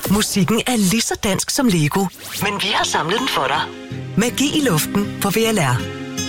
Musikken er lige så dansk som Lego, men vi har samlet den for dig. Magi i luften på VLR.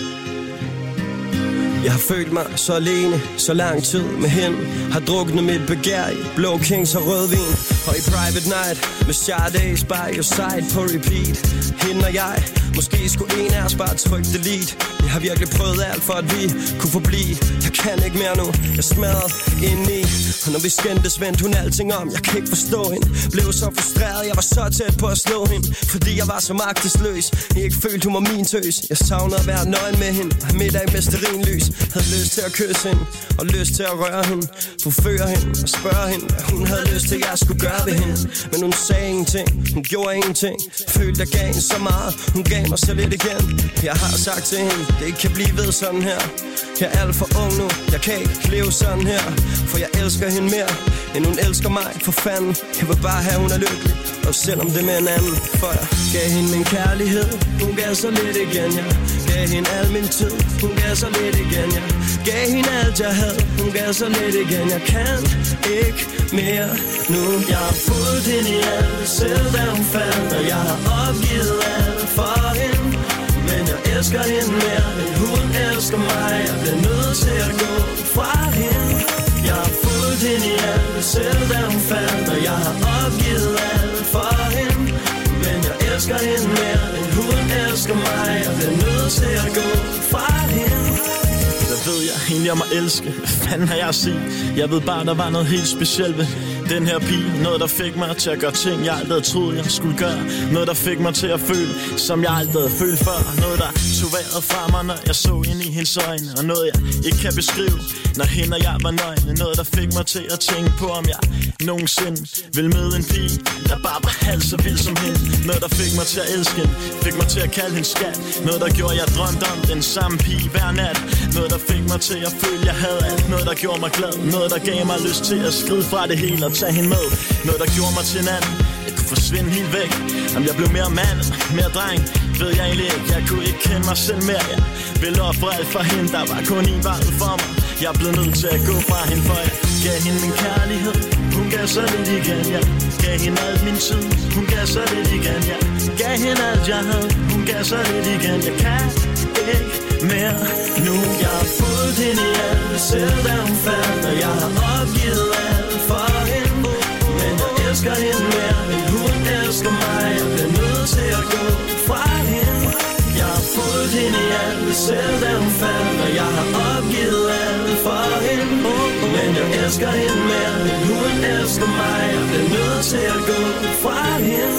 Jeg har følt mig så alene, så lang tid med hende. Har druknet mit begær i blå kings og rødvin. Og i private night med Sade by your side på repeat. Hende og jeg, måske skulle en af os bare trykke delete. Jeg har virkelig prøvet alt for at vi kunne forblive. Jeg kan ikke mere nu, jeg smadret indeni. Og når vi skændtes, vendte hun alting om. Jeg kan ikke forstå hende, blev så frustreret. Jeg var så tæt på at slå hende, fordi jeg var så magtesløs. Jeg ikke følte hun var min tøs. Jeg savnede at være nøgen med hende, have middag med stearinlys. Havde lyst til at kysse hende, og lyst til at røre hende. Forføre hende og spørge hende, hvad hun havde lyst til, jeg skulle gøre ved hende. Men hun sagde ingenting, hun gjorde ingenting. Følte jeg gav hende så meget, hun gav mig så lidt igen. Jeg har sagt til hende, det ikke kan blive ved sådan her. Jeg er alt for ung nu, jeg kan ikke leve sådan her. For jeg elsker hende mere, end hun elsker mig. For fanden, jeg vil bare have, hun er lykkelig. Og selvom det med en anden, for jeg gav hende min kærlighed. Hun gav så lidt igen, jeg gav hende al min tid. Hun gav så lidt igen, jeg gav hende alt jeg havde. Hun gav så lidt igen, jeg kan ikke mere nu. Jeg har fulgt hende i alt, selv da hun faldt. Og jeg har opgivet alt for hende. Men jeg elsker hende mere, end hun elsker mig. Jeg bliver nødt til at gå fra hende. Jeg har fulgt hende i alt, selv da hun faldt. Og jeg har opgivet alt for hende. Men jeg elsker hende mere, end hun elsker mig. Jeg bliver nødt til at gå fra hende. Hvad ved jeg egentlig om at elske? Hvad fanden har jeg at sige? Jeg ved bare, der var noget helt specielt ved den her pige. Noget, der fik mig til at gøre ting, jeg aldrig havde troet, jeg skulle gøre. Noget, der fik mig til at føle, som jeg aldrig havde følt før. Noget, der tog vejret fra mig, når jeg så ind i hendes øjne. Og noget, jeg ikke kan beskrive, når hende og jeg var nøgne. Noget, der fik mig til at tænke på, om jeg nogensinde vil møde en pige, der bare var halvt så vild som hende. Noget, der fik mig til at elske hende, fik mig til at kalde hende skat. Noget, der gjorde, jeg drømte om den samme pige hver nat. Noget, der fik mig til at føle, jeg havde alt. Noget, der gjorde mig glad. Noget, der gav mig lyst til at skride fra det hele og tage hende med. Noget, der gjorde mig til en anden. Jeg kunne forsvinde helt væk. Om jeg blev mere mand, mere dreng, ved jeg egentlig ikke. Jeg kunne ikke kende mig selv mere. Jeg ville ofre alt for hende. Der var kun en vej ud for mig. Jeg blev nødt til at gå fra hende, for jeg gav hende min kærlighed. Hun gav så lidt igen, jeg gav hende alt min tid. Hun gav så lidt igen, jeg gav hende alt jeg havde. Hun gav så lidt igen, jeg kan ikke mere nu. Jeg har fulgt hende i alt, selv da hun faldt. Og jeg har opgivet alt for hende. Men jeg elsker hende mere, end hun elsker mig. Jeg bliver nødt til at gå fra hende. Jeg har fulgt hende i alt, selv da hun faldt. Og jeg har opgivet alt for hende. Men jeg elsker hende mere, end hun elsker mig. Jeg bliver nødt til at gå fra hende.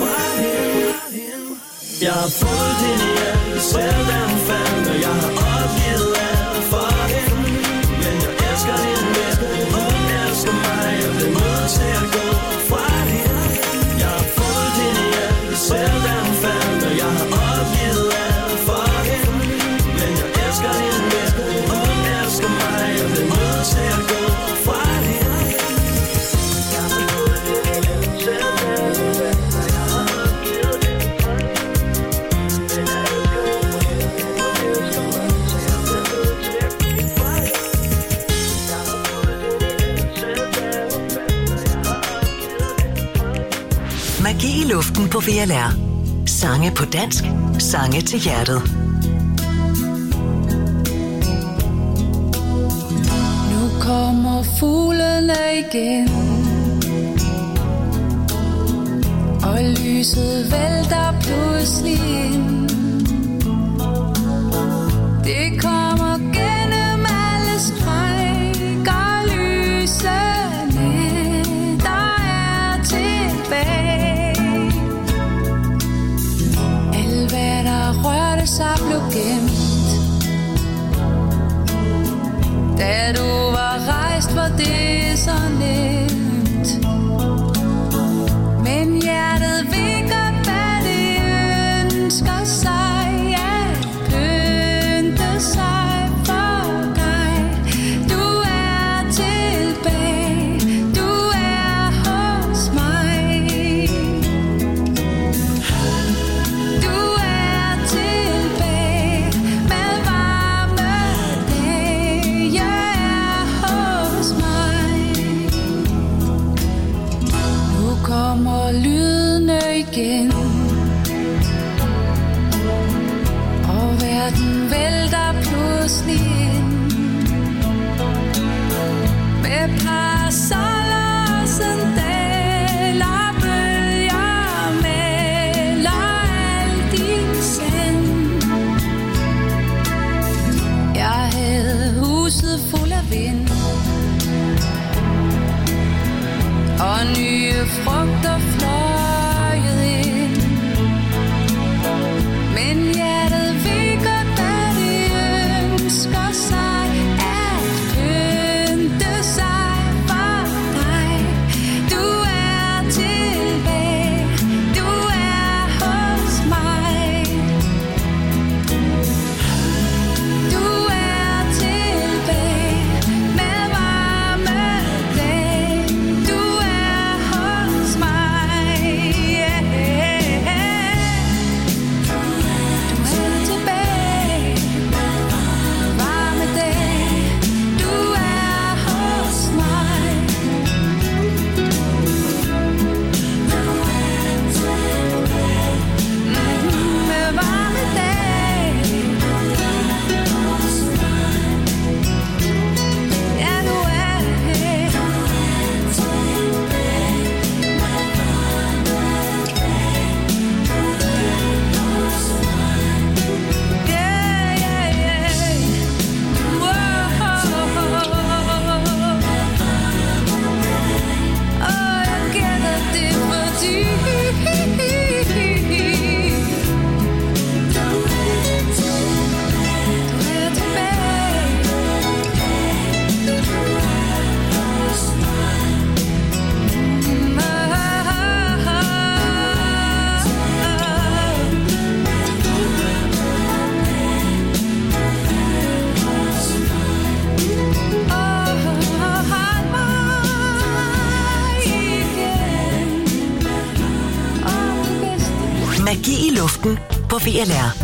Jeg har fulgt hende i alt, selv da hun faldt. Og jeg har opgivet alt for hende. Men jeg elsker hende mere, end hun elsker mig. Jeg bliver nødt til at gå fra hende. Jeg har fulgt hende i alt, selv da hun faldt. Og jeg har opgivet alt for hende. Men jeg elsker hende mere, end hun elsker mig. Jeg bliver nødt til at gå fra hende. Jeg har fulgt hende i alt, selv da hun faldt. Og jeg har opgivet alt for hende. Men jeg elsker hende mere, end hun elsker mig. Så jeg bliver nødt til at gå fra hende. Jeg har fulgt hende i alt, selv da hun faldt. Og jeg har opgivet alt for hende. Magi i luften på VLR. Sange på dansk, sange til hjertet. Nu kommer fuglene igen, og lyset vælter pludselig ind. Det kommer gennem alle stræk og lysene, der er tilbage. Alt hvad der rørte sig blev gemt. Da du var rejst, var det så nemt. Men hjertet ved godt, hvad det ønsker sig. At pynte sig for dig. Du er tilbage. Du er hos mig. Du er tilbage med varme dage. Jeg er hos mig. Nu kommer lyden igen. Og verden vælter pludselig ind. Med parasoller og sandaler, bølger maler alt din sand. Jeg havde huset fuld af vind og nye frugter fløjet ind. Men hjertet ved godt, hvad det ønsker sig at pynte sig for dig. Du er tilbage, du er hos mig. Du er tilbage med varme dage. Du er hos mig. Du er tilbage med varme dage. Du er hos mig. Med varme dage. Ja, du er her. Yeah, yeah, yeah. Whoa. Oh, jeg gætter det fordi du er Magi i luften på VLR.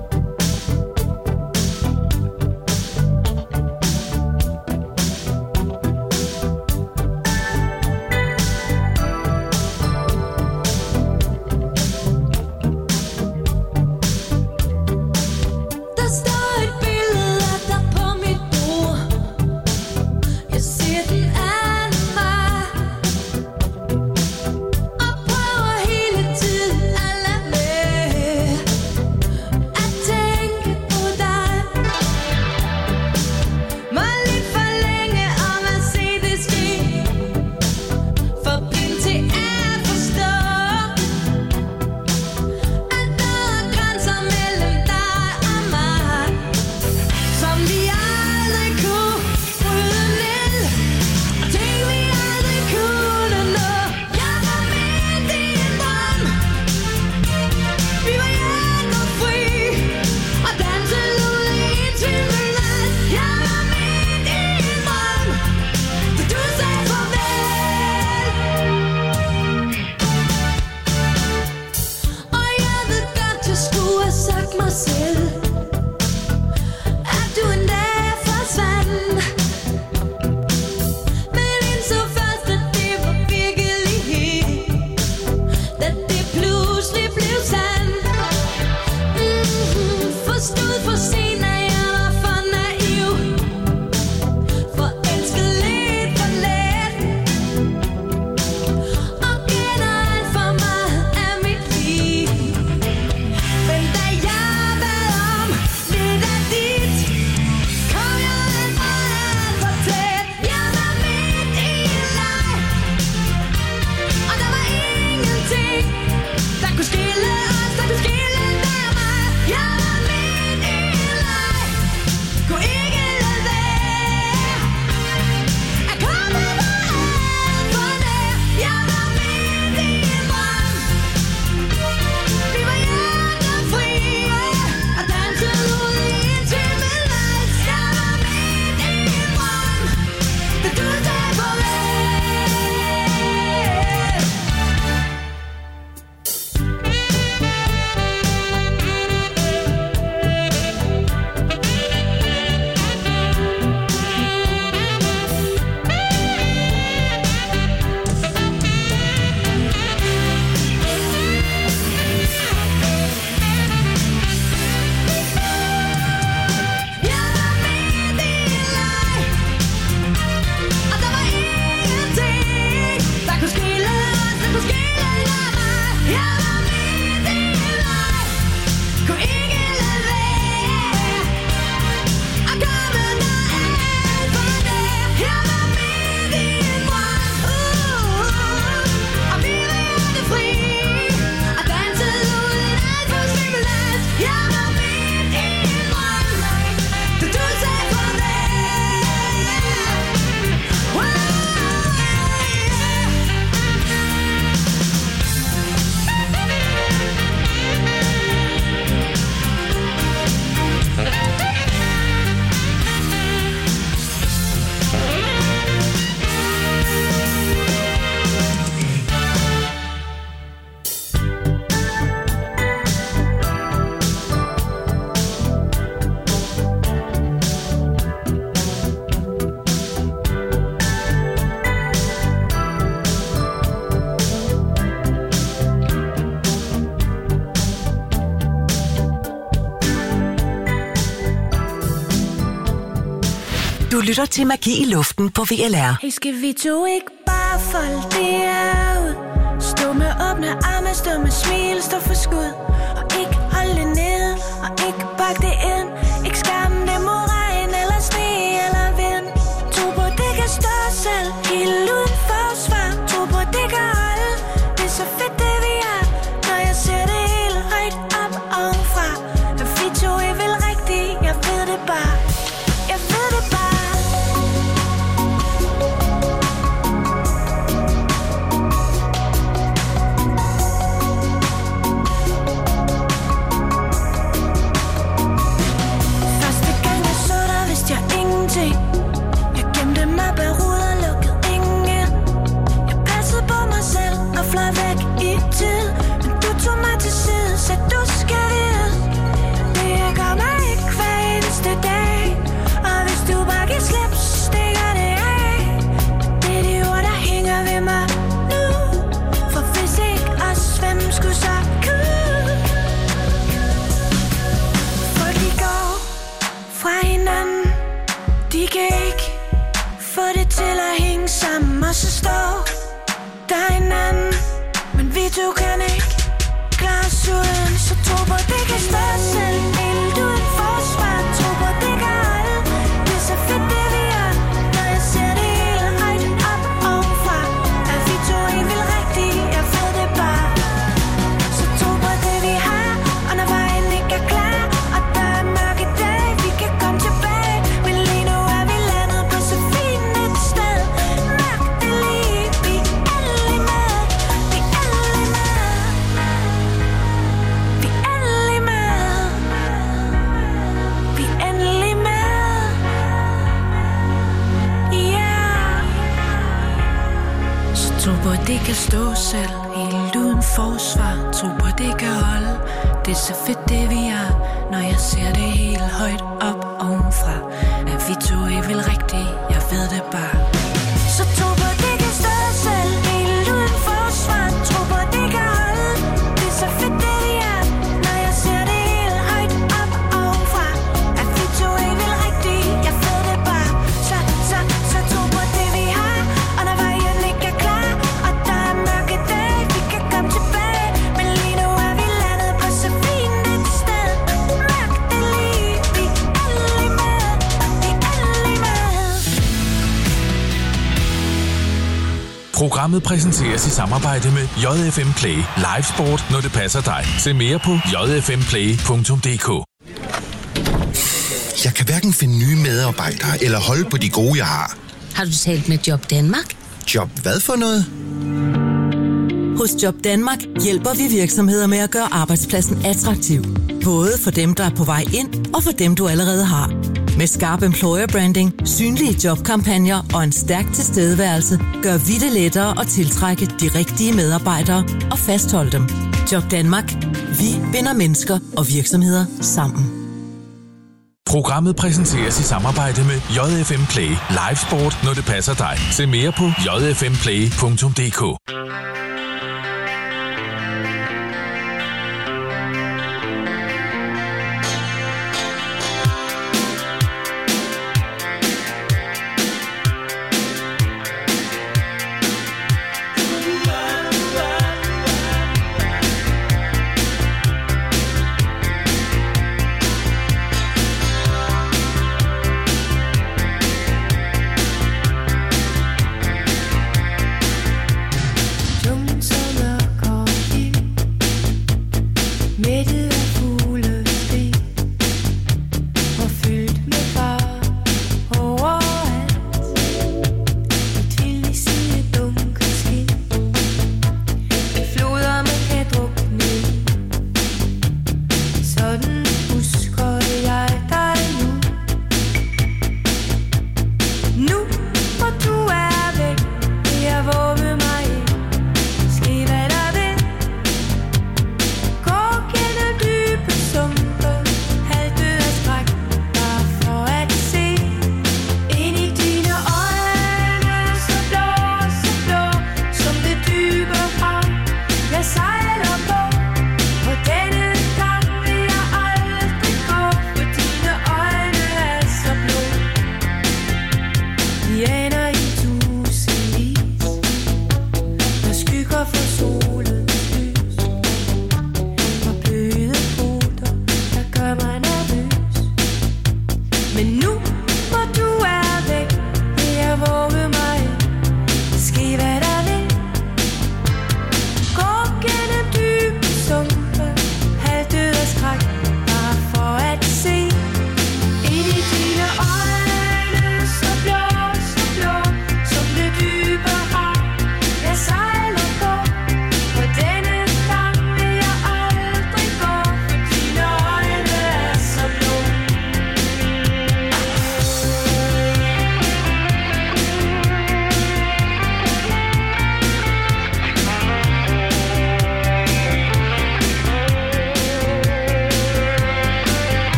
Der står et billede af dig på mit bord. Jeg ser den an mig og prøver hele tiden at lade være. Du lytter til Magi i Luften på VLR. Hey, skal vi to ikke bare folde det her ud? Stå med åbne arme, stå med smil, stå for skud. Og ikke holde det ned, og ikke bakke det ind. Ikke skamme det mod regn, eller sne, eller vind. Tro på, det kan stå selv, helt uden forsvar. Tro på, det kan holde, det er så fedt det vi er. Når jeg ser det helt højt op ovenfra. At vi to er vel rigtigt, jeg ved det bare. Jeg ved det bare. Jeg gemte mig bag ruder, lukkede ingen ind. Jeg passede på mig selv og fløj væk i tid. Men du tog mig til side, så du skal vide. Det gør mig ikke hver eneste dag. Og hvis du bare giver slip, så stikker det af. Det er de ord, der hænger ved mig nu. For hvis ikke os, hvem skulle så kunne? Folk de går fra hinanden. De kan ikke få det til at hænge sammen. Og så står der en anden. Men vi to kan ikke klare os uden. Så tro på, det kan stå selv. Helt uden forsvar. Tro på, det kan holde. Det er så fedt det vi er. Når jeg ser det hele højt op ovenfra. At vi to er vel rigtigt. Jeg ved det bare. Så tro på det vi har. Og når vejen ikke er klar. Og der er mørke dage. Vi kan komme tilbage. Tro på, det kan stå selv, helt uden forsvar. Tro på, det kan holde, det er så fedt det vi er. Når jeg ser det helt højt op ovenfra. At vi to er vel rigtigt, jeg ved det bare. Så tro på, det kan stå selv, helt uden forsvar. Tro på, det kan holde, det er så fedt det vi er. Når jeg ser det helt højt op ovenfra. At vi to er vel rigtigt, jeg ved det bare. Så tro på det vi har. Og når vejen ikke er klar. Programmet præsenteres i samarbejde med JFM Play. Live sport, når det passer dig. Se mere på jfmplay.dk. Jeg kan hverken finde nye medarbejdere eller holde på de gode, jeg har. Har du talt med Job Danmark? Job hvad for noget? Hos Job Danmark hjælper vi virksomheder med at gøre arbejdspladsen attraktiv. Både for dem, der er på vej ind, og for dem, du allerede har. Med skarp employer branding, synlige jobkampagner og en stærk tilstedeværelse, gør vi det lettere at tiltrække de rigtige medarbejdere og fastholde dem. Job Danmark. Vi binder mennesker og virksomheder sammen. Programmet præsenteres i samarbejde med JFM Play. Live sport, når det passer dig. Se mere på jfmplay.dk.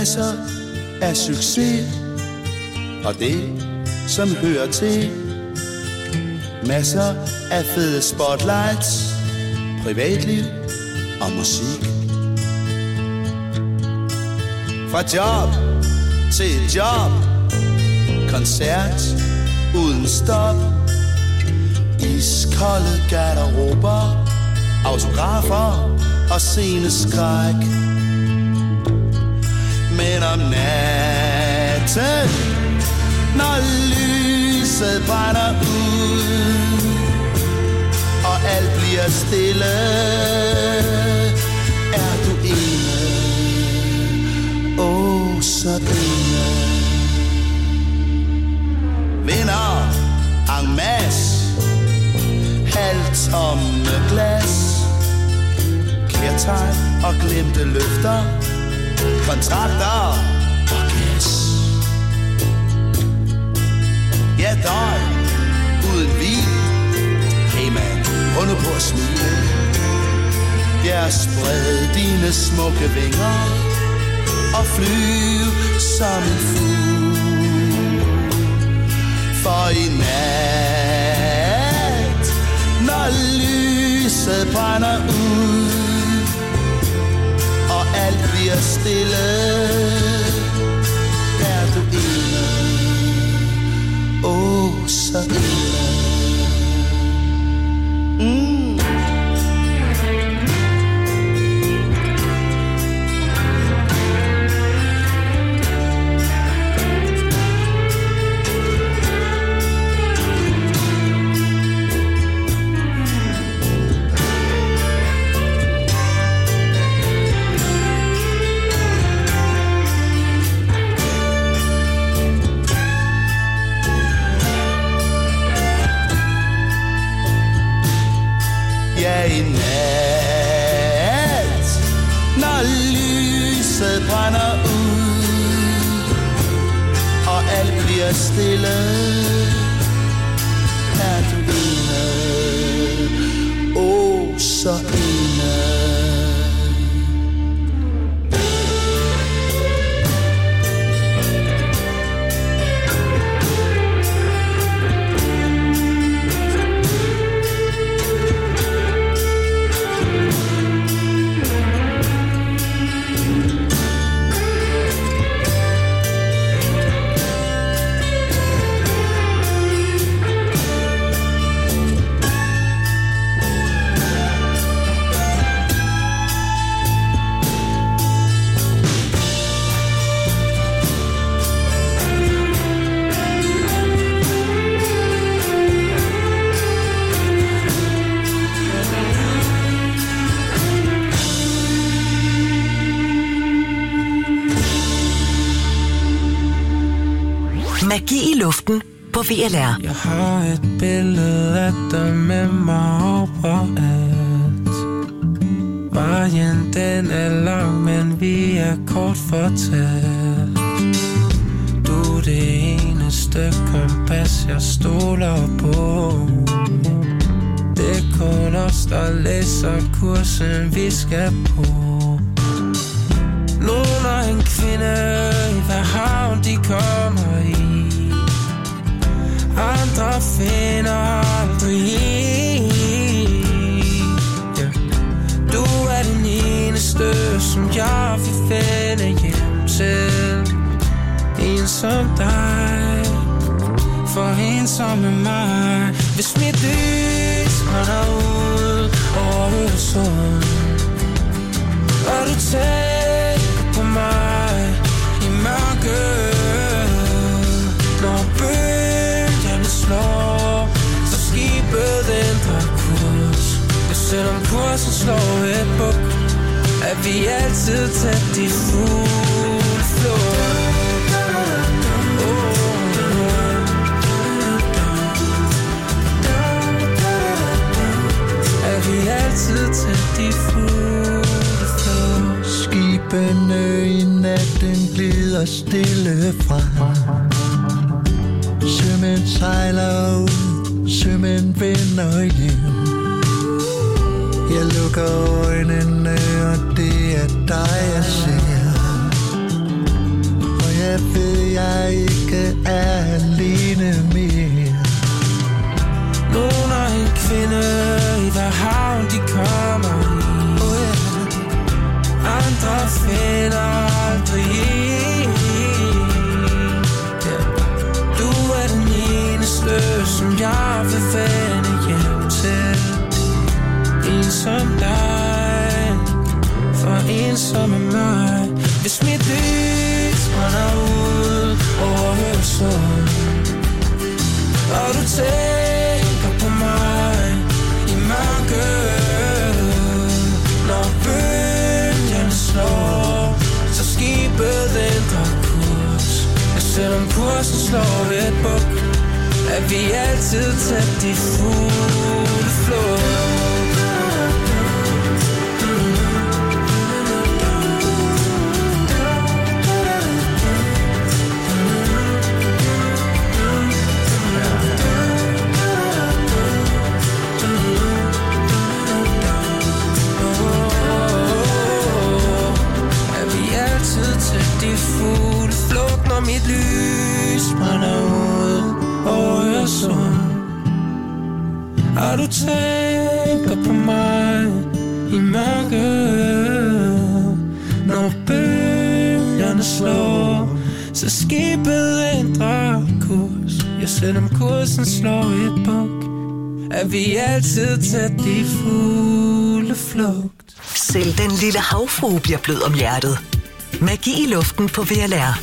masser af succes og det, som hører til. Masser af fede spotlights, privatliv og musik. Fra job til job, koncert uden stop. Iskolde garderober, autografer og sceneskræk. Men om natten, når lyset brænder ud og alt bliver stille, er du ene, åh så ene. Vinder en masse halvtomme glas, kærtegn og glemte løfter, kontrakter og gas. Ja, døj uden vin. Hey man, prøv nu på at smile. Ja, spred dine smukke vinger og flyv som en fugl. For i nat, når lyset brænder ud og alt bliver stille, er du ene, åh så ene. Ja, i nat, når lyset brænder ud og alt bliver stille, er du ene, åh så ene. Magi i luften på VLR. Jeg har et billede af dig med mig overalt. Vejen den er lang, men vi er kort fortalt. Du er det eneste kompas, jeg stoler på. Det er kun os, der læser kursen, vi skal på. Nogen er en kvinde i hver havn, de kommer i. Andre finder aldrig yeah. Du er den eneste, som jeg vil finde hjem til. En som dig, for en som er mig. Hvis mit lys brænder ud over Øresund, og du tænker på mig i mørket, når bølgerne slår, så skibet ændrer kurs. Og selvom kursen slår et buk, er vi altid tæt i fuld flor. Er vi altid tæt i fuld flor. Skibene i natten glider stille fra. Sømænd sejler ud, sømænd vender hjem. Jeg lukker øjnene, og det er dig, jeg ser. da ved jeg ikke er alene mere. Nogen er en kvinde i hver havn de kommer i. Andre finder aldrig en. Du er den eneste, som jeg vil vende hjem til. En som dig, for en som er mig. Hvis mit lys brænder ud over Øresund, og du tænker på mig i mørket, når bølgerne slår, så skibet ændrer kurs. Og selvom kursen slår et buk, er vi altid tæt i fuld flot. De fulde flugt, når mit lys brænder ud over Øresund, og du tænker på mig i mørket. Når bølgerne slår, så skibet ændrer kurs. Ja, selvom kursen slår et buk, er vi altid tæt i fulde flugt. Selv den lille havfrue bliver blød om hjertet. Magi i luften på VLR.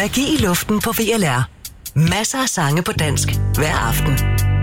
Magi i luften på VLR. Masser af sange på dansk hver aften.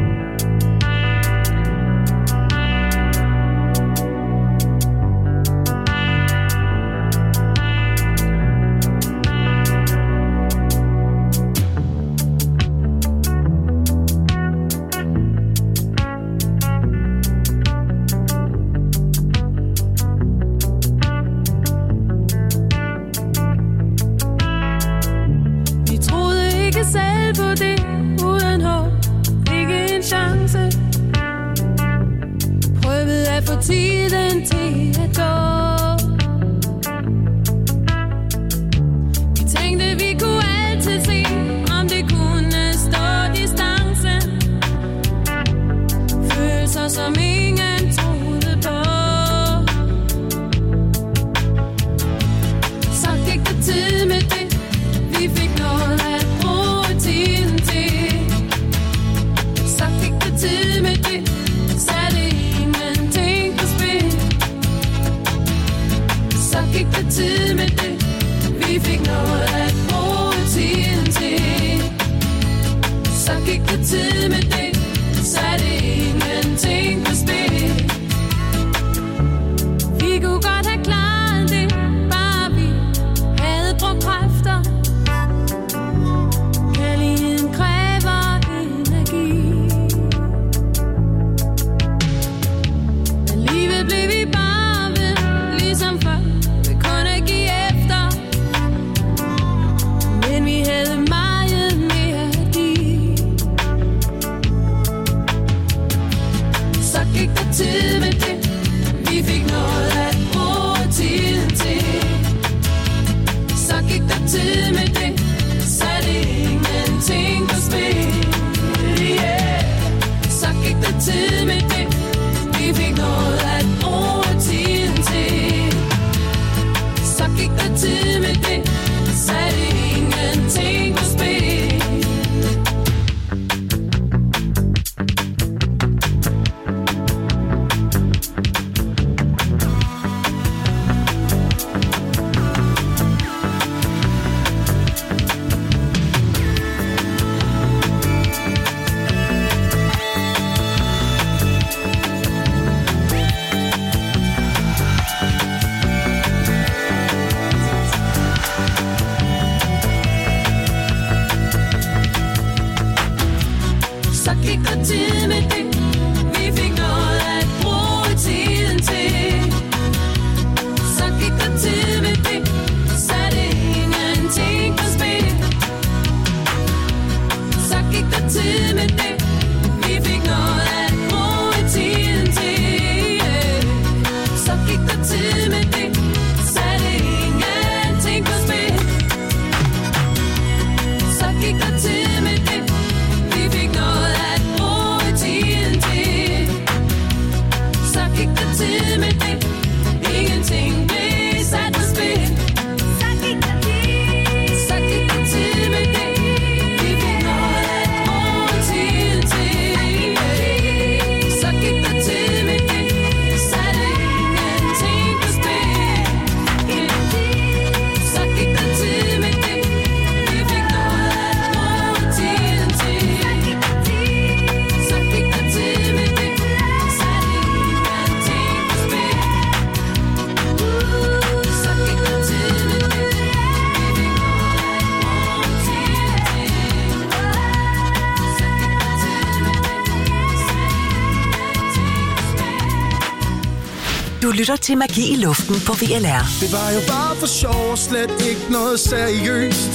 Du lytter til Magi i luften på VLR. Det var jo bare for sjov og slet ikke noget seriøst.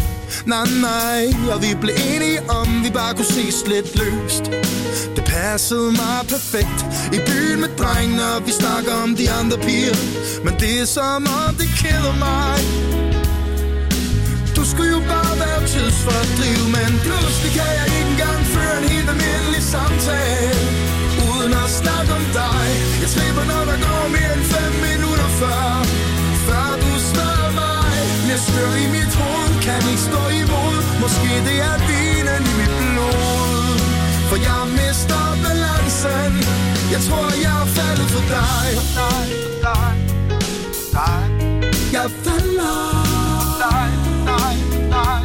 Nej, og vi blev enige om, vi bare kunne ses lidt løst. Det passede mig perfekt i byen med drengene, og vi snakker om de andre piger. Men det er som om det keder mig. Du skulle jo bare være tidsfordriv, men pludselig kan jeg ikke engang føre en helt almindelig samtale uden at snakke om dig. Jeg slipper, når der går mere end 5 minutter før du spørger mig. Jeg stør i mit hoved, kan ikke stå imod. Måske det er vinen i mit blod, for jeg mister balancen. Jeg tror, jeg er faldet for dig. Jeg falder.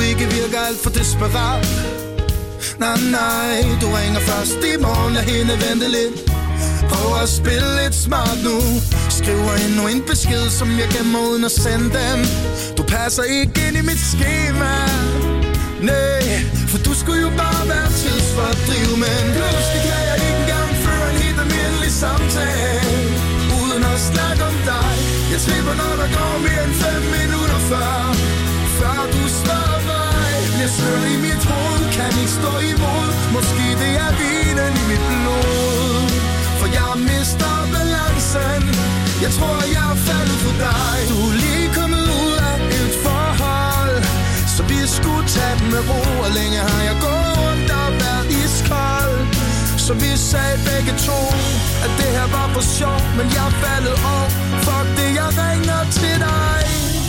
ikke virker alt for desperat. Nej, du ringer først i morgen, lad hende vente lidt. Prøv at spille lidt smart nu. Skriver endnu en besked, som jeg gemmer uden at sende den. Du passer ikke ind i mit schema. Nej, for du skulle jo bare være tidsfordriv. Men pludselig kan jeg ikke engang føre en helt almindelig samtale uden at snakke om dig. Jeg slipper, når der går mere end 5 minutter før du svarer mig. Bliver slør i mit hoved, kan ikke stå imod. Måske det er vinen i mit blod, for jeg mister balancen. Jeg tror, jeg er faldet for dig. Du er lige kommet ud af et forhold, så vi skulle tage den med ro. Og længe har jeg gået rundt og været iskold. Så vi sagde begge to, at det her var for sjov. Men jeg er faldet over. Fuck det, jeg ringer til dig.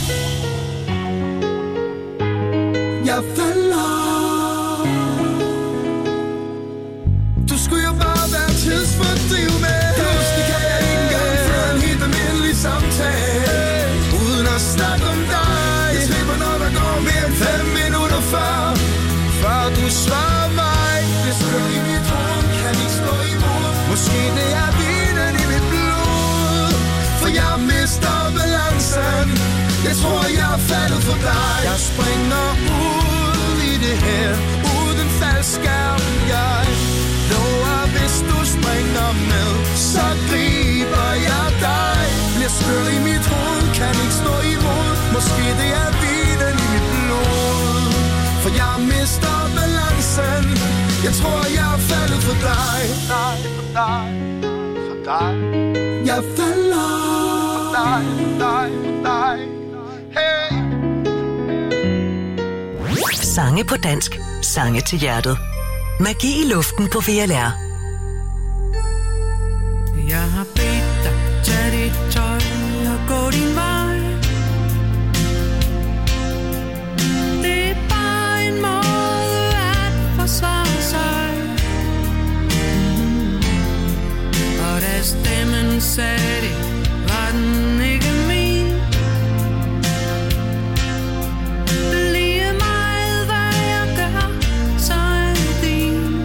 Jeg falder. Du skulle jo bare være tidsfordriv med. Pludselig kan jeg ikke engang føre en helt almindelig samtale uden at snakke om dig. Jeg slipper, når der går mere end 5 minutter før du svarer mig. Det slår i mit hoved, kan ikke stå imod. Måske det er vinen i mit blod, for jeg mister balancen. Jeg tror, jeg er faldet for dig. Jeg springer ud i det her uden faldskærm. Jeg lover, hvis du springer med, så griber jeg dig. Bliver skør i mit hoved, kan ikke stå imod. Måske det er vinen i mit blod, for jeg mister balancen. Jeg tror, jeg er faldet for dig. For dig. Jeg falder. For dig. Hey. Sange på dansk. Sange til hjertet. Magi i luften på VLR. Jeg har bedt dig, tag dit tøj og gå din vej. Det er bare en måde at forsvare sig. Og da stemmen sagde det, var den ikke min. Lige meget hvad jeg gør, så er det din.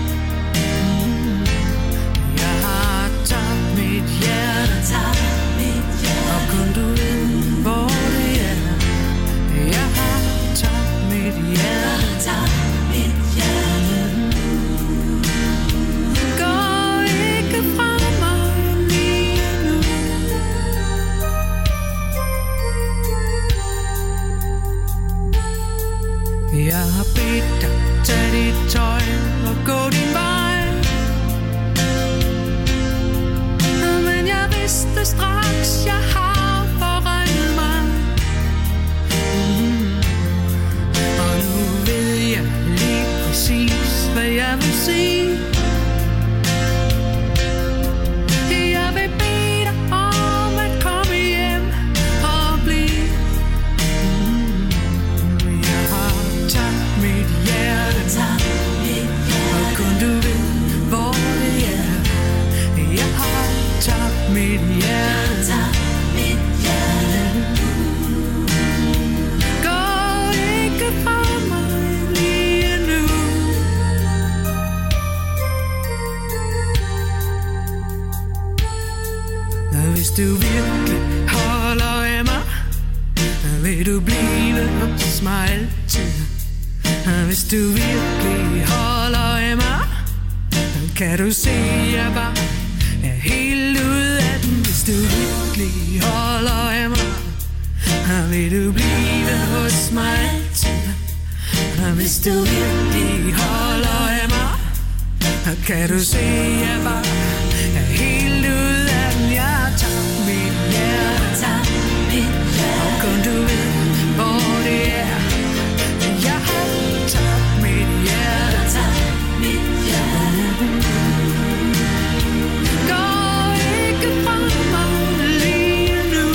Jeg har tabt mit hjerte, og kun du ved, hvor det er. Jeg har tabt mit hjerte. Gå ikke fra mig lige nu. Jeg har bedt dig, tag dit tøj og gå din vej. Men jeg vidste straks, jeg har forregnet mig. Og nu ved jeg lige præcis, hvad jeg vil sige. Jeg vil bede dig om at komme hjem og blive. Jeg har tabt mit hjerte, og kun du ved, hvor det er. Jeg har tabt mit hjerte. Gå ikke fra mig lige nu. Hvis du virkelig holder af mig, vil du blive hos mig altid. Hvis du virkelig holder af mig, kan du se, jeg bare er helt ude af den. Hvis du virkelig holder af mig, vil du blive hos mig altid. Hvis du virkelig holder af mig, kan du se, jeg bare er helt ude af den. Jeg tager mit hjerte, og kun du ved, hvor det er. Jeg har tabt mit hjerte. Gå ikke fra mig lige nu.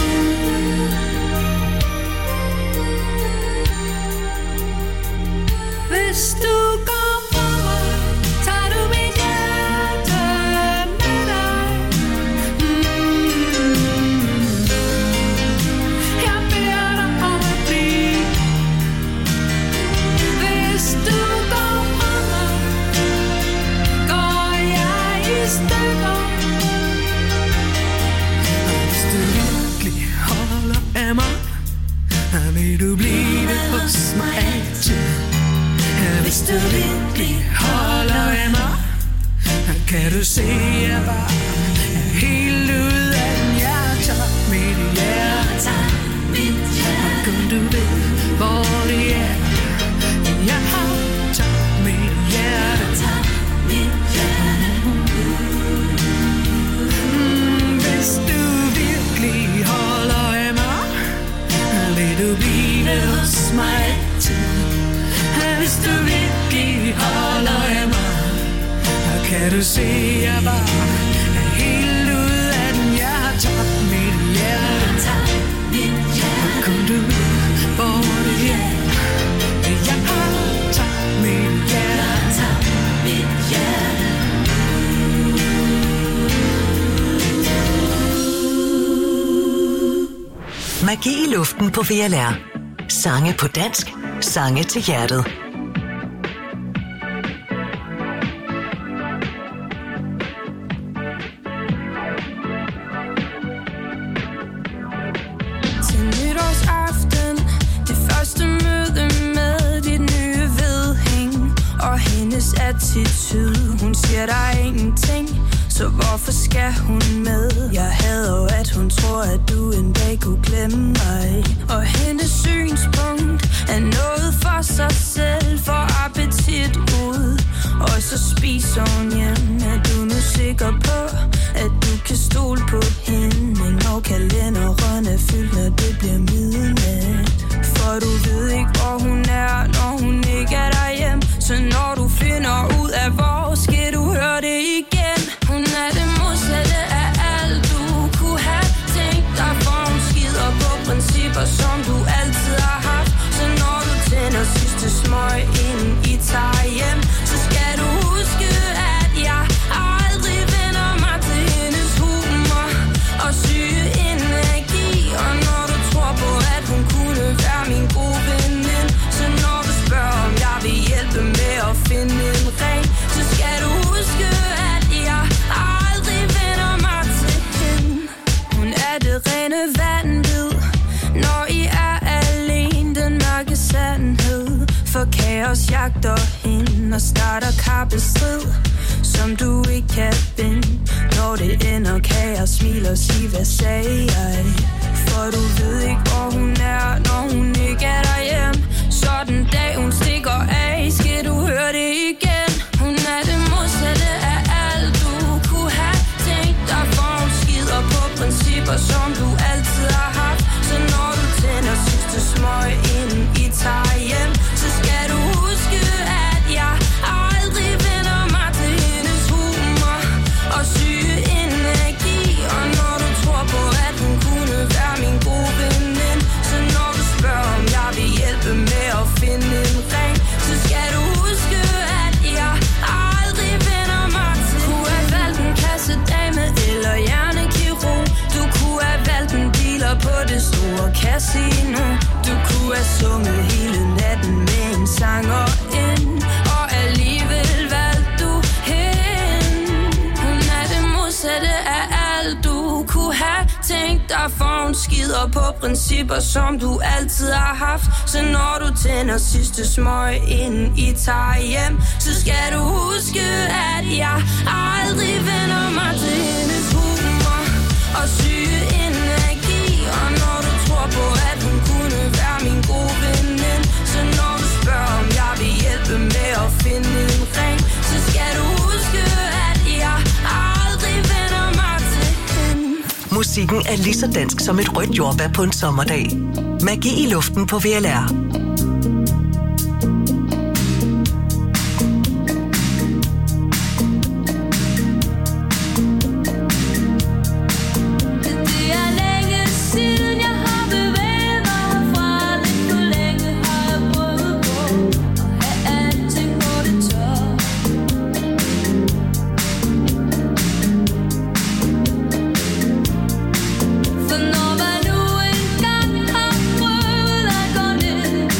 Hvis du går fra mig, tager du mit hjerte med. Hvis du virkelig holder af mig, kan du se, jeg bare er helt ud af den. Jeg tager mit hjerte, og kun du ved, hvor det er. Jeg har taget mit hjerte. Hvis du virkelig holder af mig, vil du blive hos mig altid. Hvis du virkelig holder af mig, kan du se, jeg bare er helt ud af den. Jeg har tabt mit hjerte, og kun du ved, hvor det er. Jeg har tabt mit hjerte. Magi i luften på VLR. Sange på dansk, sange til hjertet. Til nytårsaften, det første møde med dit nye vedhæng og hendes attitude. Hun siger der er ingenting, så hvorfor skal hun med? Jeg hader at hun tror, at du en dag kunne glemme mig. Og hendes synspunkt er noget for sig selv, for appetit ud. Og så spiser hun hjem. Er du nu sikker på, at du kan stole på hende? Når kalenderen er fyldt, når det bliver midnat. For du ved ikke, hvor hun er, når hun ikke er derhjemme. Så når du finder ud af, hvor skal du høre det igen. Hun er det modsatte af alt, du kunne have tænkt dig. For hun skider på principper, som du altid har haft. Så når du tænder sidste smøg, inden I tager hjem, så skal du huske, at jeg aldrig vender mig til hendes humor og syge energi. Og når du tror på, at hun kunne være min gode veninde, så når du spørger, om jeg vil hjælpe med at finde en ring, så skal du huske, at jeg aldrig vender mig til hende. Hun er det rene vanvid, når I er alene, den mørke sandhed. For kaos jagter hende og starter kappestrid, som du ikke kan binde. Når det ender, kan jeg smile og sige, hvad sagde jeg? For du ved ikke, hvor hun er, når hun ikke er derhjemme. Så den dag hun stikker af, skal du høre det igen. Hun er det modsatte af alt, du kunne have tænkt dig. For hun skider på principper, som du altid har haft. Så når du tænder sidste smøg, inden I tager hjem, så skal du huske, at jeg aldrig vender mig til hendes humor og syge energi. Og når du tror på, at hun kunne være min gode veninde, så når du spørger, om jeg vil hjælpe med at finde en ring, så skal du huske, at jeg aldrig vender mig til. Du kunne have valgt en kassedame eller hjernekirurg. Du kunne have valgt en dealer på det store casino. Du kunne have sunget hele natten med en sanger ind, og alligevel valgte du hende. Hun er det modsatte af alt, du kunne have tænkt dig. For hun skider på principper, som du altid har haft. Så når du tænder sidste smøg, inden I tager hjem, så skal du huske, at jeg aldrig vender mig til hendes humor og syge energi. Og når du tror på, at hun kunne være min gode veninde, så når du spørger, om jeg vil hjælpe med at finde en ring, så skal du huske, at jeg aldrig vender mig til hende. Musikken er lige så dansk som et rødt jordbær på en sommerdag. Magi i luften på VLR. For når man nu engang har prøvet at gå ned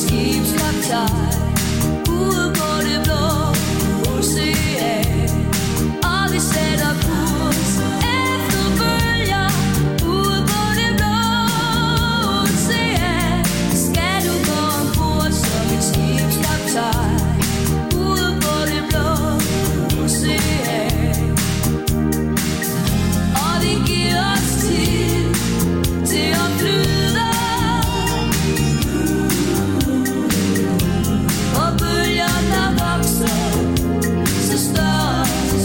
skibskaptajn ude på det blå ocean. Og vi sætter kurs efter bølger ude på det blå ocean. Skal du gå ombord som en skibskaptajn ude på det blå ocean. Og vi giver os tid til at flyde og bølger der vokser så større.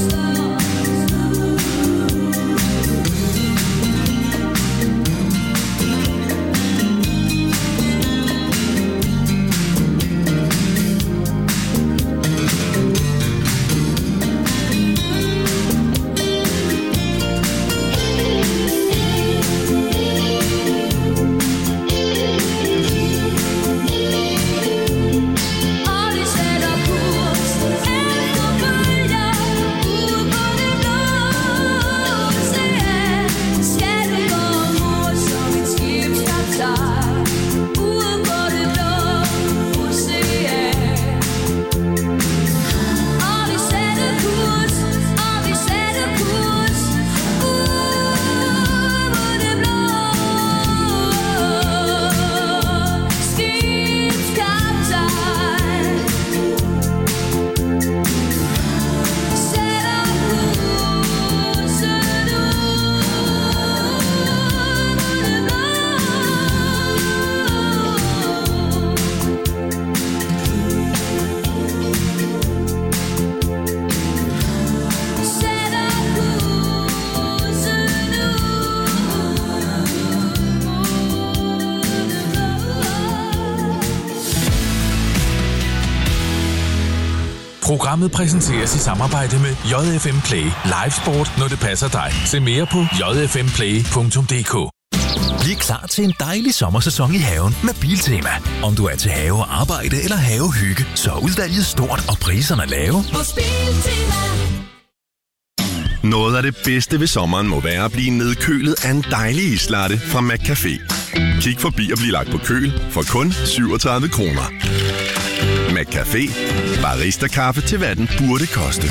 Programmet præsenteres i samarbejde med JFM Play. Live sport, når det passer dig. Se mere på jfmplay.dk. Bliv klar til en dejlig sommersæson i haven med Biltema. Om du er til have, arbejde eller havehygge, så er udvalget stort og priserne lave. Hos Biltema. Noget af det bedste ved sommeren må være at blive nedkølet af en dejlig islatte fra McCafé. Kig forbi og bliv lagt på køl for kun 37 kroner. McCafé. Barista-kaffe til hvad den burde koste.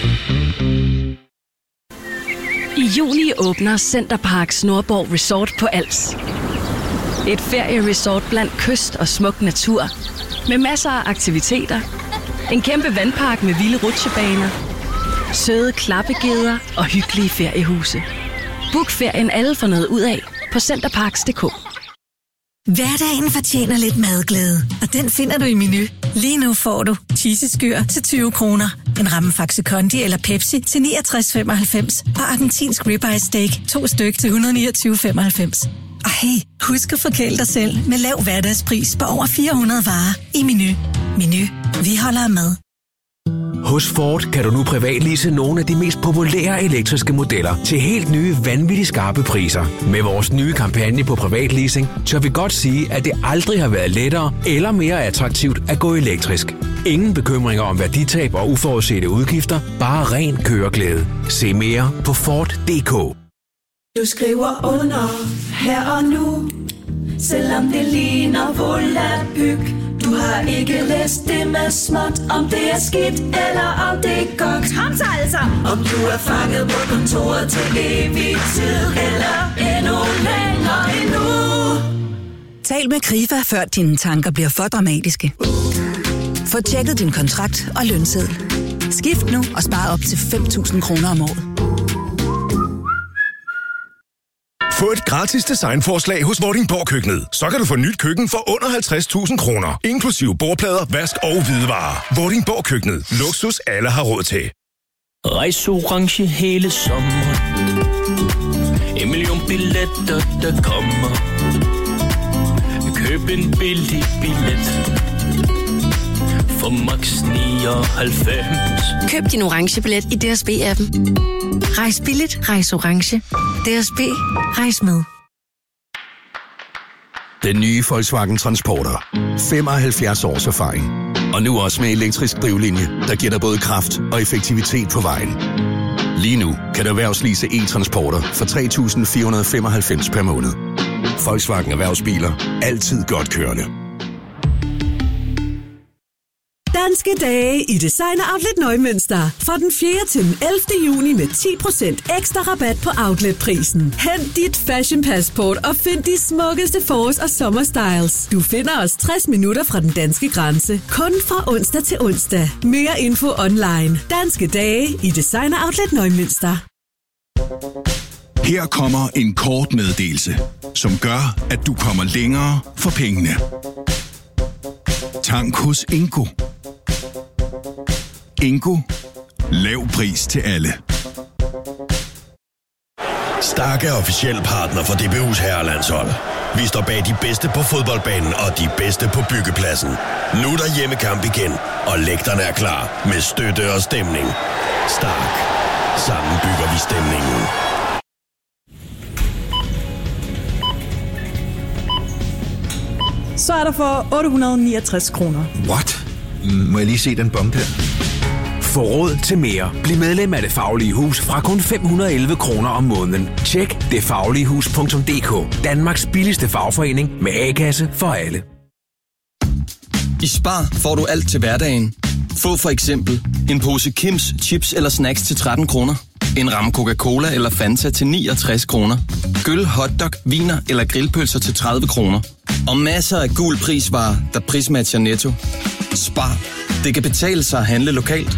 I juli åbner Centerparks Nordborg Resort på Als. Et ferieresort blandt kyst og smuk natur. Med masser af aktiviteter. En kæmpe vandpark med vilde rutsjebaner. Søde klappegeder og hyggelige feriehuse. Book ferien alle for noget ud af på centerparks.dk. Hverdagen fortjener lidt madglæde, og den finder du i Menu. Lige nu får du cheeseskyr til 20 kroner, en ramme Faxe Kondi eller Pepsi til 69,95 og argentinsk ribeye steak 2 styk til 129,95. Og hey, husk at forkæle dig selv med lav hverdagspris på over 400 varer i Menu. Menu. Vi holder med. Hos Ford kan du nu privatlease nogle af de mest populære elektriske modeller til helt nye, vanvittigt skarpe priser. Med vores nye kampagne på privatleasing, tør vi godt sige, at det aldrig har været lettere eller mere attraktivt at gå elektrisk. Ingen bekymringer om værditab og uforudsete udgifter, bare ren køreglæde. Se mere på Ford.dk. Du skriver under her og nu, selvom det ligner volapyk. Du har ikke læst det med småt, om det er skidt eller om det er godt. Kom så altså! Om du er fanget på kontoret til evig tid, eller endnu længere endnu. Tal med Krifa, før dine tanker bliver for dramatiske. Få tjekket din kontrakt og lønseddel. Skift nu og spar op til 5.000 kroner om året. Få et gratis designforslag hos Vordingborg Køkkenet. Så kan du få nyt køkken for under 50.000 kroner. Inklusive bordplader, vask og hvidevarer. Vordingborg Køkkenet. Luksus alle har råd til. Rejse orange hele sommeren. 1 million billetter, der kommer. Køb en billig billet for max 99. Køb din orange billet i DSB-appen. Rejs billigt, rejs orange. DSB, rejs med. Den nye Volkswagen Transporter. 75 års erfaring. Og nu også med elektrisk drivlinje, der giver dig både kraft og effektivitet på vejen. Lige nu kan du erhvervslease e-transporter for 3.495 per måned. Volkswagen Erhvervsbiler. Altid godt kørende. Danske dage i Designer Outlet Neumünster. Fra den 4. til den 11. juni med 10% ekstra rabat på outletprisen. Hent dit fashion passport og find de smukkeste forårs- og sommerstyles. Du finder os 60 minutter fra den danske grænse. Kun fra onsdag til onsdag. Mere info online. Danske dage i Designer Outlet Neumünster. Her kommer en kort meddelelse, som gør, at du kommer længere for pengene. Tank hos Ingo. Ingo. Lav pris til alle. Stark er officiel partner for DBU's herrelandshold. Vi står bag de bedste på fodboldbanen og de bedste på byggepladsen. Nu er der hjemmekamp igen, og lægterne er klar med støtte og stemning. Stark. Sammen bygger vi stemningen. Så er der for 869 kroner. What? Må jeg lige se den bong der? Få råd til mere. Bliv medlem af Det Faglige Hus fra kun 511 kroner om måneden. Tjek detfagligehus.dk. Danmarks billigste fagforening med A-kasse for alle. I Spar får du alt til hverdagen. Få for eksempel en pose Kims chips eller snacks til 13 kroner. En ramme Coca-Cola eller Fanta til 69 kroner. Gyll, hotdog, viner eller grillpølser til 30 kroner. Og masser af gul prisvarer, der prismatcher Netto. Spar. Det kan betale sig at handle lokalt.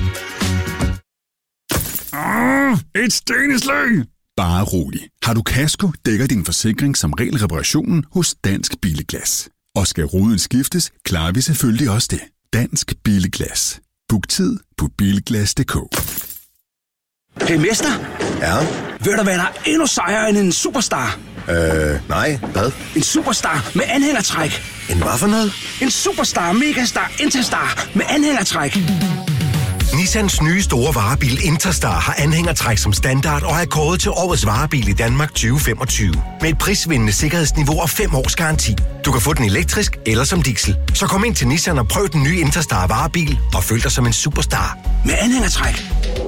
Et steneslæg! Bare rolig. Har du kasko, dækker din forsikring som regel reparationen hos Dansk Billeglas. Og skal ruden skiftes, klarer vi selvfølgelig også det. Dansk Billeglas. Book tid på bilglas.dk. Hey mester. Ja? Ved du hvad, der er endnu sejere end en superstar? Nej. Hvad? En superstar med anhængertræk. En hvad for noget? En superstar, megastar, interstar med anhængertræk. Nissans nye store varebil Interstar har anhængertræk som standard og er kåret til årets varebil i Danmark 2025. Med et prisvindende sikkerhedsniveau og 5 års garanti. Du kan få den elektrisk eller som diesel. Så kom ind til Nissan og prøv den nye Interstar varebil og føl dig som en superstar. Med anhængertræk.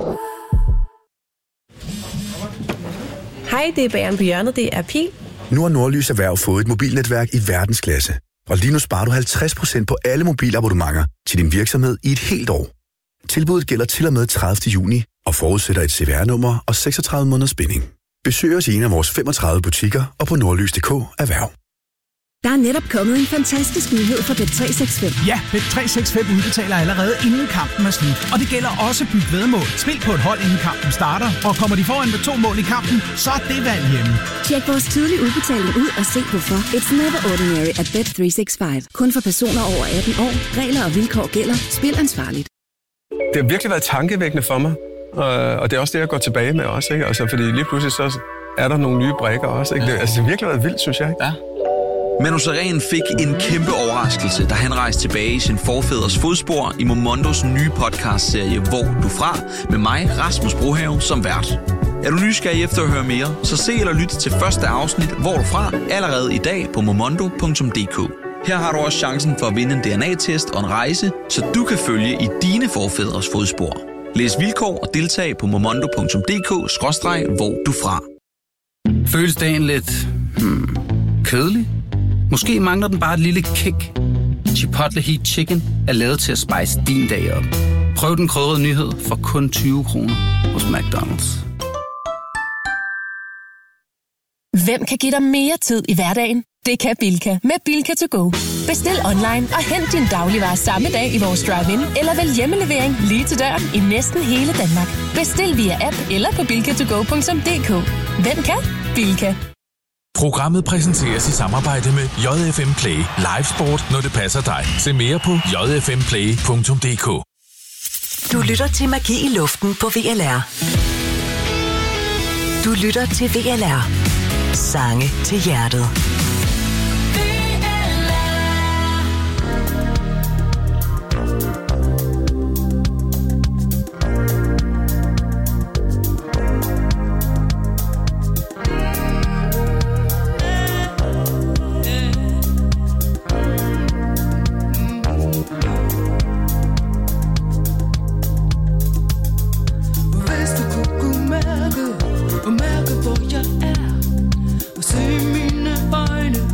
Hej, det er Bageren på hjørnet. Det er Pil. Nu har Nordlys Erhverv fået et mobilnetværk i verdensklasse. Og lige nu sparer du 50% på alle mobilabonnementer til din virksomhed i et helt år. Tilbuddet gælder til og med 30. juni og forudsætter et CVR-nummer og 36 måneders binding. Besøg os i en af vores 35 butikker og på nordlys.dk erhverv. Der er netop kommet en fantastisk nyhed fra Bet365. Ja, Bet365 udbetaler allerede inden kampen er slut. Og det gælder også byt væddemål. Spil på et hold inden kampen starter, og kommer de foran med 2 mål i kampen, så er det valg hjemme. Tjek vores tidlige udbetaling ud og se hvorfor. It's never ordinary at Bet365. Kun for personer over 18 år. Regler og vilkår gælder. Spil ansvarligt. Det har virkelig været tankevækkende for mig. Og det er også det, jeg går tilbage med også, ikke? Altså, fordi lige pludselig så er der nogle nye brikker også, ikke? Det har virkelig været vildt, synes jeg, ikke? Ja. Manu Sareen fik en kæmpe overraskelse, da han rejste tilbage i sin forfædres fodspor i Momondos nye podcastserie Hvor du fra, med mig, Rasmus Brohave, som vært. Er du nysgerrig efter at høre mere, så se eller lyt til første afsnit Hvor du fra, allerede i dag på momondo.dk. Her har du også chancen for at vinde en DNA-test og en rejse, så du kan følge i dine forfædres fodspor. Læs vilkår og deltag på momondo.dk/hvor du fra. Føles dagen lidt kedelig? Måske mangler den bare et lille kick. Chipotle Heat Chicken er lavet til at spice din dag op. Prøv den krydrede nyhed for kun 20 kroner hos McDonald's. Hvem kan give dig mere tid i hverdagen? Det kan Bilka med Bilka to go. Bestil online og hent din dagligvarer samme dag i vores drive-in, eller vælg hjemmelevering lige til døren i næsten hele Danmark. Bestil via app eller på bilkatogo.dk. Hvem kan? Bilka. Programmet præsenteres i samarbejde med JFM Play. Live sport, når det passer dig. Se mere på jfmplay.dk. Du lytter til Magi i luften på VLR. Du lytter til VLR. Sange til hjertet. Mærke, hvor jeg er, og se mine øjne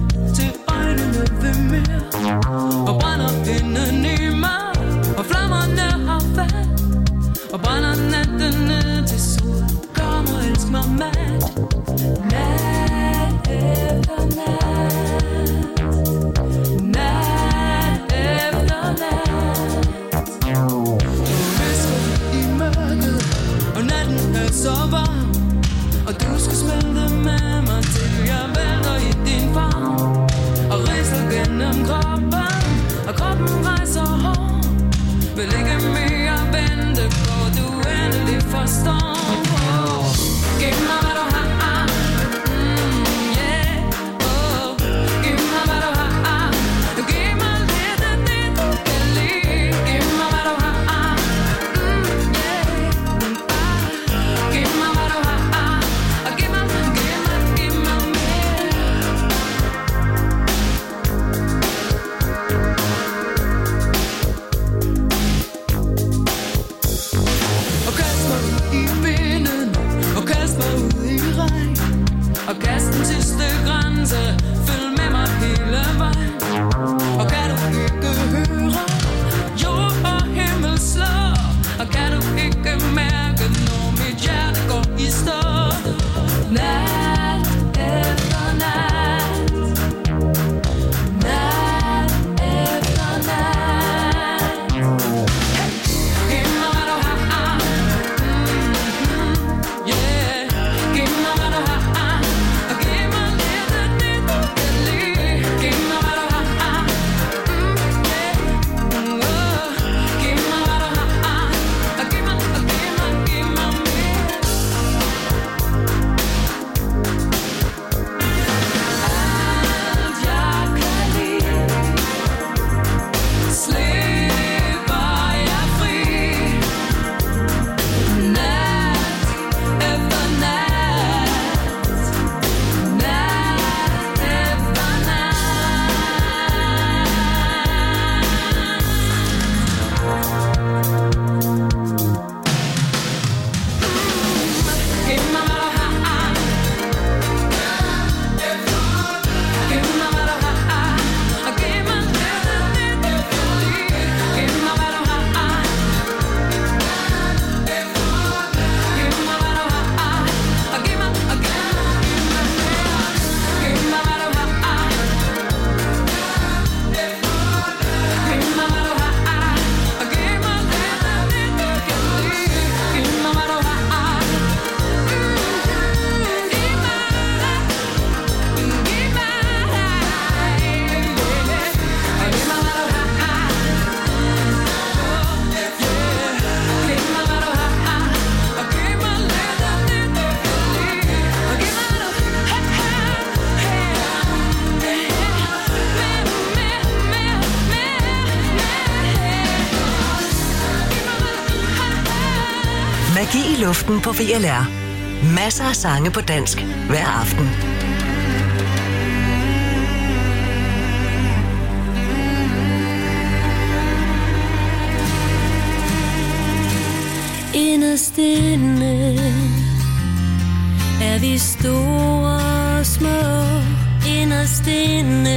Magi i luften på VLR. Masser af sange på dansk hver aften. Inderst inde er vi store og små. Inderst inde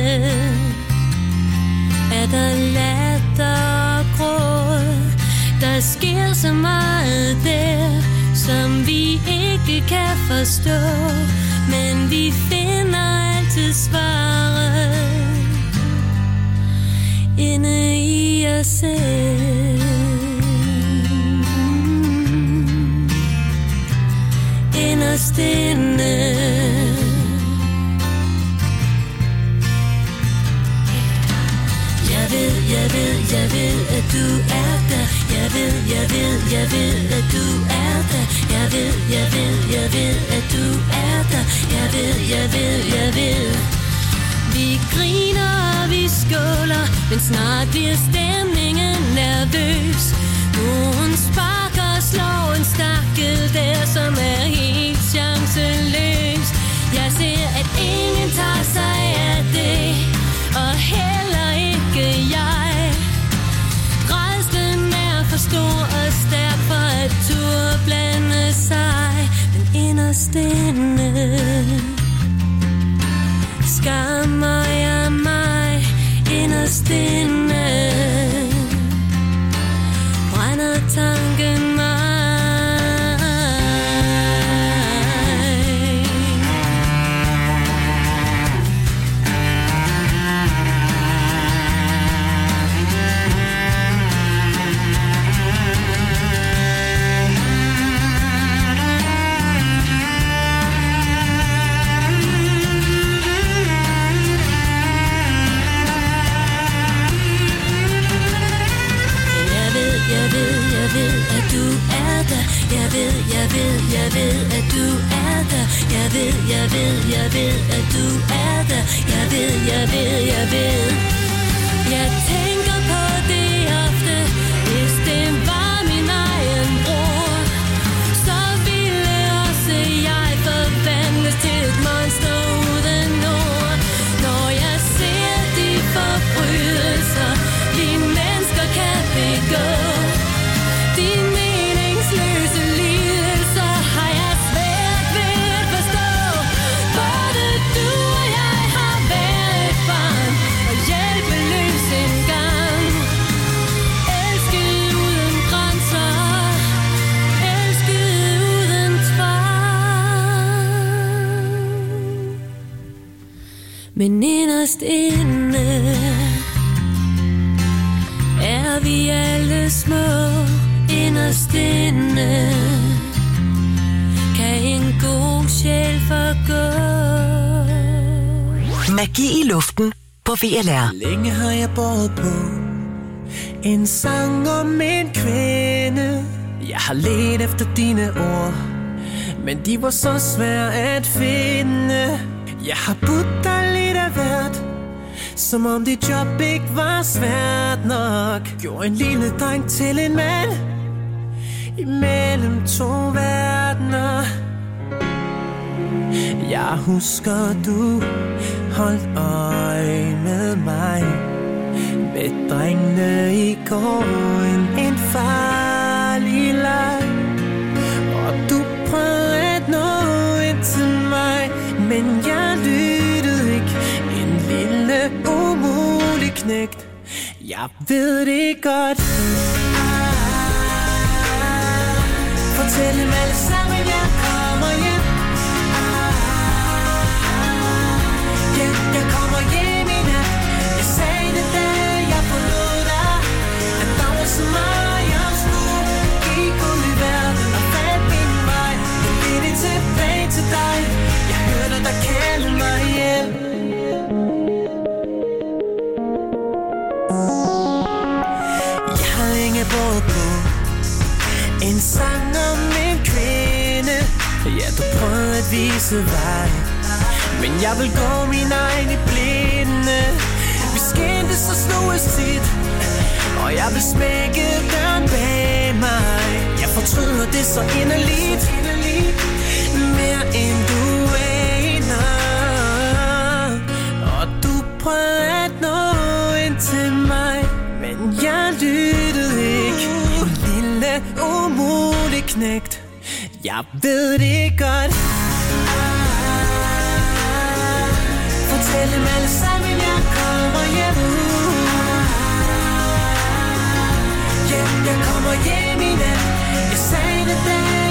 er der latter og gråd. Der sker så meget der, som vi ikke kan forstå, men vi finder altid svaret inde i os selv. Inderst inde. Jeg ved, at du er der. Jeg ved, at du er der. Jeg ved, at du er der. Jeg ved. Vi griner og vi skåler, men snart bliver stemningen nervøs. Nogen sparker og slår en stakkel der, som er helt chanceløs. Jeg ser, at ingen tager sig af det, og heller ikke jeg. Rædslen er for stor og stærk for at turde blande sig. Men inderst inde skammer jeg mig. Inderst inde brænder tanken mig. Jeg ved, at du er der. Jeg ved, at du er der. Jeg ved, at du er der. Jeg ved. Jeg tænker på det ofte. Hvis det var min egen bror, så ville også jeg forvandles til et monster uden ord. Når jeg ser de forbrydelser, vi mennesker kan begå, de meningsløse lidelser, har jeg svært ved at forstå. Både du og jeg har været barn og hjælpeløs engang. Elsket uden grænser, elsket uden tvang. Men inderst inde er vi alle små. Inderst inde kan en god sjæl forgå. Magi i luften på VLR. Længe har jeg båret på en sang om en kvinde. Jeg har let efter dine ord, men de var så svære at finde. Jeg har budt dig lidt af hvert, som om dit job ikke var svært nok. Gjorde en lille dreng til en mand imellem to verdener. Jeg husker, du holdt øje med mig, med drengene i gården, en farlig leg. Og du prøvede at nå ind til mig, men jeg lyttede ikke. En lille umulig knægt, jeg ved det godt. Fortæl dem alle sammen, jeg kommer hjem. Ja, jeg kommer hjem i nat. Jeg sagde det, da jeg forlod dig, at der var så meget, jeg skulle. Gik ud i verden og fandt min vej. Men det er tilbage til dig. Jeg hørte dig kalde mig hjem. Jeg har længe båret på en sang om en kvinde. Ja, du prøvede at vise vej, men jeg vil gå min egen i blinde. Vi skændtes og sloges tit, og jeg vil smække døren bag mig. Jeg får fortryder det så inderligt. Mere end du aner. Og du prøvede at nå ind til mig, men jeg lyttede ikke. En lille umulig knægt, jeg ved det godt. Fortæl dem alle sammen, jeg kommer hjem. Jeg kommer hjem i nat. Jeg sagde det der.